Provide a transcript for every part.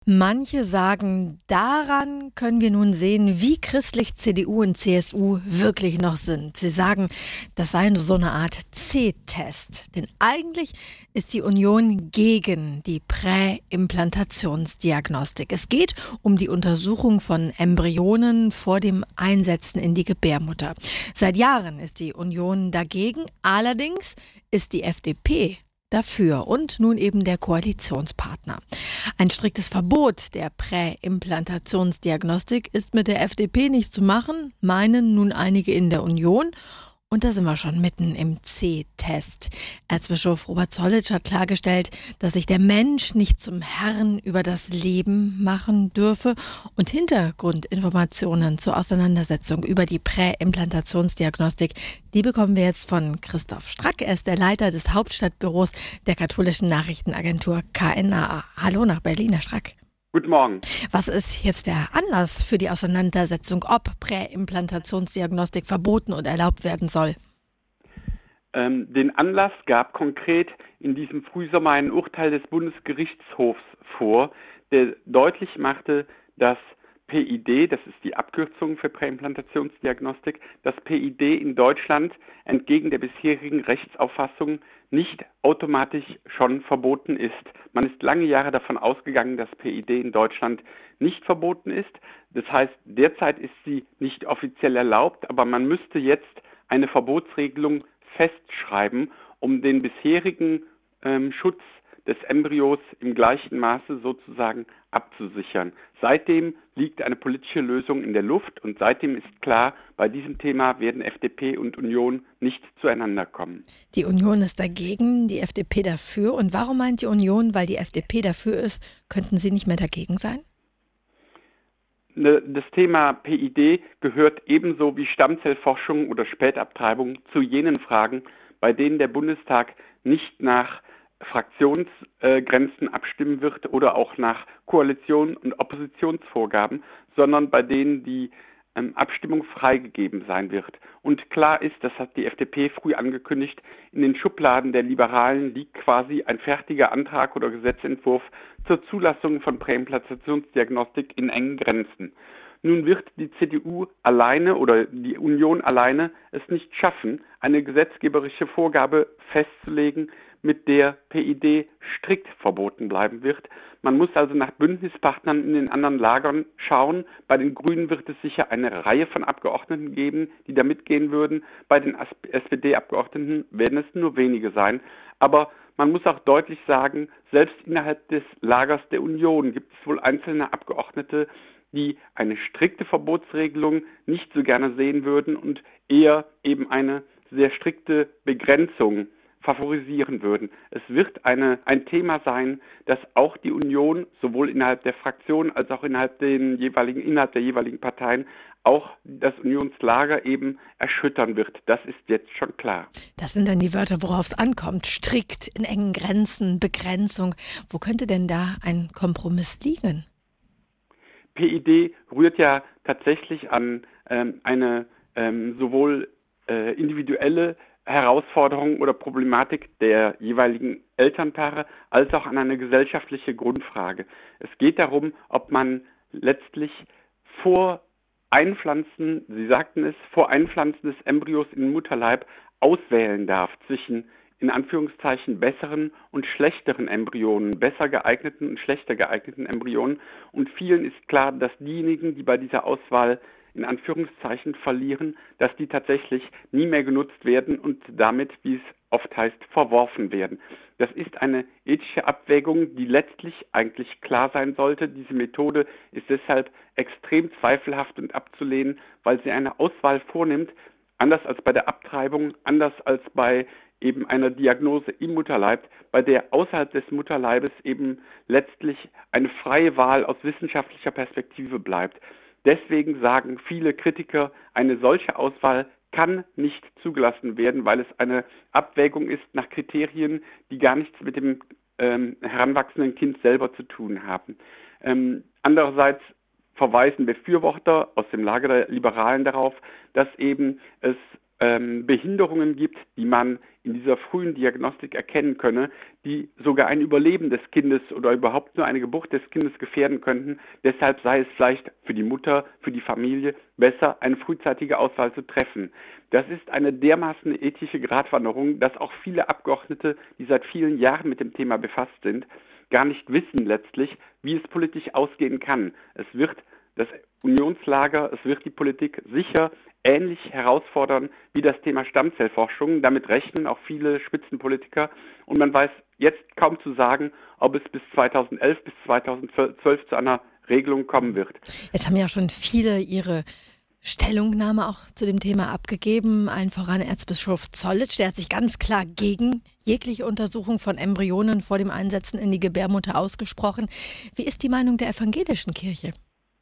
Manche sagen, daran können wir nun sehen, wie christlich CDU und CSU wirklich noch sind. Sie sagen, das sei so eine Art C-Test. Denn eigentlich ist die Union gegen die Präimplantationsdiagnostik. Es geht um die Untersuchung von Embryonen vor dem Einsetzen in die Gebärmutter. Seit Jahren ist die Union dagegen. Allerdings ist die FDP dafür und nun eben der Koalitionspartner. Ein striktes Verbot der Präimplantationsdiagnostik ist mit der FDP nicht zu machen, meinen nun einige in der Union. Und da sind wir schon mitten im C-Test. Erzbischof Robert Zollitsch hat klargestellt, dass sich der Mensch nicht zum Herrn über das Leben machen dürfe. Und Hintergrundinformationen zur Auseinandersetzung über die Präimplantationsdiagnostik, die bekommen wir jetzt von Christoph Strack. Er ist der Leiter des Hauptstadtbüros der katholischen Nachrichtenagentur KNA. Hallo nach Berlin, Herr Strack. Guten Morgen. Was ist jetzt der Anlass für die Auseinandersetzung, ob Präimplantationsdiagnostik verboten und erlaubt werden soll? Den Anlass gab konkret in diesem Frühsommer ein Urteil des Bundesgerichtshofs vor, der deutlich machte, dass PID, das ist die Abkürzung für Präimplantationsdiagnostik, dass PID in Deutschland entgegen der bisherigen Rechtsauffassung nicht automatisch schon verboten ist. Man ist lange Jahre davon ausgegangen, dass PID in Deutschland nicht verboten ist. Das heißt, derzeit ist sie nicht offiziell erlaubt, aber man müsste jetzt eine Verbotsregelung festschreiben, um den bisherigen Schutz des Embryos im gleichen Maße sozusagen abzusichern. Seitdem liegt eine politische Lösung in der Luft und seitdem ist klar, bei diesem Thema werden FDP und Union nicht zueinander kommen. Die Union ist dagegen, die FDP dafür. Und warum meint die Union, weil die FDP dafür ist, könnten sie nicht mehr dagegen sein? Das Thema PID gehört ebenso wie Stammzellforschung oder Spätabtreibung zu jenen Fragen, bei denen der Bundestag nicht nach Fraktionsgrenzen abstimmen wird oder auch nach Koalition- und Oppositionsvorgaben, sondern bei denen die Abstimmung freigegeben sein wird. Und klar ist, das hat die FDP früh angekündigt, in den Schubladen der Liberalen liegt quasi ein fertiger Antrag oder Gesetzentwurf zur Zulassung von Präimplantationsdiagnostik in engen Grenzen. Nun wird die CDU alleine oder die Union alleine es nicht schaffen, eine gesetzgeberische Vorgabe festzulegen, mit der PID strikt verboten bleiben wird. Man muss also nach Bündnispartnern in den anderen Lagern schauen. Bei den Grünen wird es sicher eine Reihe von Abgeordneten geben, die da mitgehen würden. Bei den SPD-Abgeordneten werden es nur wenige sein. Aber man muss auch deutlich sagen, selbst innerhalb des Lagers der Union gibt es wohl einzelne Abgeordnete, die eine strikte Verbotsregelung nicht so gerne sehen würden und eher eben eine sehr strikte Begrenzung favorisieren würden. Es wird ein Thema sein, das auch die Union sowohl innerhalb der Fraktion als auch innerhalb der jeweiligen Parteien auch das Unionslager eben erschüttern wird. Das ist jetzt schon klar. Das sind dann die Wörter, worauf es ankommt. Strikt, in engen Grenzen, Begrenzung. Wo könnte denn da ein Kompromiss liegen? PID rührt ja tatsächlich an eine sowohl individuelle Herausforderung oder Problematik der jeweiligen Elternpaare als auch an eine gesellschaftliche Grundfrage. Es geht darum, ob man letztlich vor Einpflanzen des Embryos in den Mutterleib auswählen darf zwischen in Anführungszeichen besseren und schlechteren Embryonen, besser geeigneten und schlechter geeigneten Embryonen. Und vielen ist klar, dass diejenigen, die bei dieser Auswahl in Anführungszeichen verlieren, dass die tatsächlich nie mehr genutzt werden und damit, wie es oft heißt, verworfen werden. Das ist eine ethische Abwägung, die letztlich eigentlich klar sein sollte. Diese Methode ist deshalb extrem zweifelhaft und abzulehnen, weil sie eine Auswahl vornimmt, anders als bei der Abtreibung, anders als bei eben einer Diagnose im Mutterleib, bei der außerhalb des Mutterleibes eben letztlich eine freie Wahl aus wissenschaftlicher Perspektive bleibt. Deswegen sagen viele Kritiker, eine solche Auswahl kann nicht zugelassen werden, weil es eine Abwägung ist nach Kriterien, die gar nichts mit dem heranwachsenden Kind selber zu tun haben. Andererseits verweisen Befürworter aus dem Lager der Liberalen darauf, dass eben es Behinderungen gibt, die man in dieser frühen Diagnostik erkennen könne, die sogar ein Überleben des Kindes oder überhaupt nur eine Geburt des Kindes gefährden könnten. Deshalb sei es vielleicht für die Mutter, für die Familie besser, eine frühzeitige Auswahl zu treffen. Das ist eine dermaßen ethische Gratwanderung, dass auch viele Abgeordnete, die seit vielen Jahren mit dem Thema befasst sind, gar nicht wissen letztlich, wie es politisch ausgehen kann. Es wird das Unionslager, es wird die Politik sicher ähnlich herausfordern wie das Thema Stammzellforschung. Damit rechnen auch viele Spitzenpolitiker. Und man weiß jetzt kaum zu sagen, ob es bis 2011, bis 2012 zu einer Regelung kommen wird. Jetzt haben ja schon viele ihre Stellungnahme auch zu dem Thema abgegeben. Allen voran Erzbischof Zollitsch, der hat sich ganz klar gegen jegliche Untersuchung von Embryonen vor dem Einsetzen in die Gebärmutter ausgesprochen. Wie ist die Meinung der evangelischen Kirche?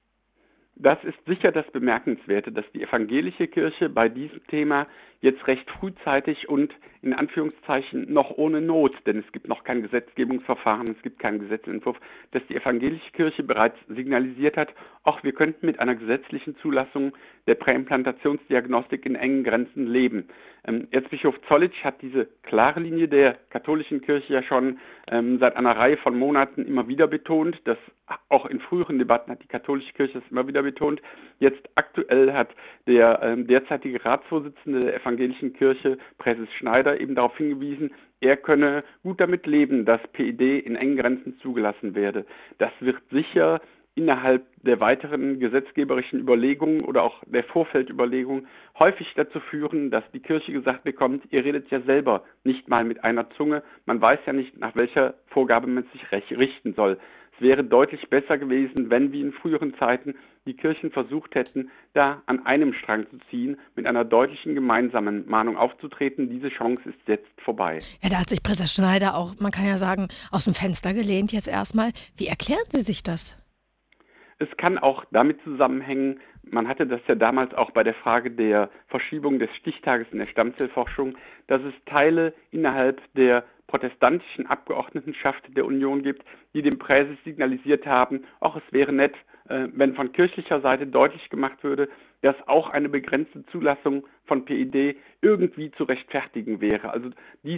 Das ist sicher das Bemerkenswerte, dass die evangelische Kirche bei diesem Thema jetzt recht frühzeitig und in Anführungszeichen noch ohne Not, denn es gibt noch kein Gesetzgebungsverfahren, es gibt keinen Gesetzentwurf, dass die evangelische Kirche bereits signalisiert hat, auch wir könnten mit einer gesetzlichen Zulassung der Präimplantationsdiagnostik in engen Grenzen leben. Erzbischof Zollitsch hat diese klare Linie der katholischen Kirche ja schon seit einer Reihe von Monaten immer wieder betont. Das auch in früheren Debatten hat die katholische Kirche das immer wieder betont. Jetzt aktuell hat der derzeitige Ratsvorsitzende der evangelischen Kirche, Präses Schneider, eben darauf hingewiesen, er könne gut damit leben, dass PID in engen Grenzen zugelassen werde. Das wird sicher innerhalb der weiteren gesetzgeberischen Überlegungen oder auch der Vorfeldüberlegungen häufig dazu führen, dass die Kirche gesagt bekommt, ihr redet ja selber nicht mal mit einer Zunge, man weiß ja nicht, nach welcher Vorgabe man sich richten soll. Es wäre deutlich besser gewesen, wenn wie in früheren Zeiten die Kirchen versucht hätten, da an einem Strang zu ziehen, mit einer deutlichen gemeinsamen Mahnung aufzutreten. Diese Chance ist jetzt vorbei. Ja, da hat sich Präses Schneider auch, man kann ja sagen, aus dem Fenster gelehnt jetzt erstmal. Wie erklären Sie sich das? Es kann auch damit zusammenhängen, man hatte das ja damals auch bei der Frage der Verschiebung des Stichtages in der Stammzellforschung, dass es Teile innerhalb der protestantischen Abgeordnetenschaft der Union gibt, die dem Präses signalisiert haben, auch es wäre nett, wenn von kirchlicher Seite deutlich gemacht würde, dass auch eine begrenzte Zulassung von PID irgendwie zu rechtfertigen wäre. Also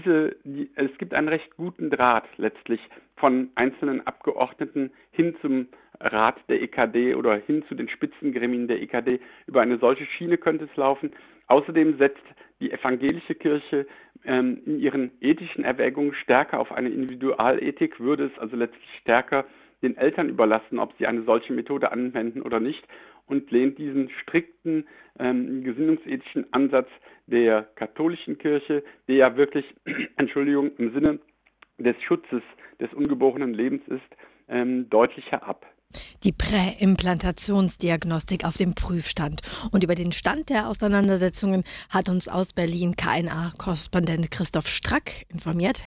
es gibt einen recht guten Draht letztlich von einzelnen Abgeordneten hin zum Rat der EKD oder hin zu den Spitzengremien der EKD. Über eine solche Schiene könnte es laufen. Außerdem setzt die evangelische Kirche in ihren ethischen Erwägungen stärker auf eine Individualethik, würde es also letztlich stärker den Eltern überlassen, ob sie eine solche Methode anwenden oder nicht, und lehnt diesen strikten gesinnungsethischen Ansatz der katholischen Kirche, der ja wirklich, Entschuldigung, im Sinne des Schutzes des ungeborenen Lebens ist, deutlicher ab. Die Präimplantationsdiagnostik auf dem Prüfstand. Und über den Stand der Auseinandersetzungen hat uns aus Berlin KNA-Korrespondent Christoph Strack informiert.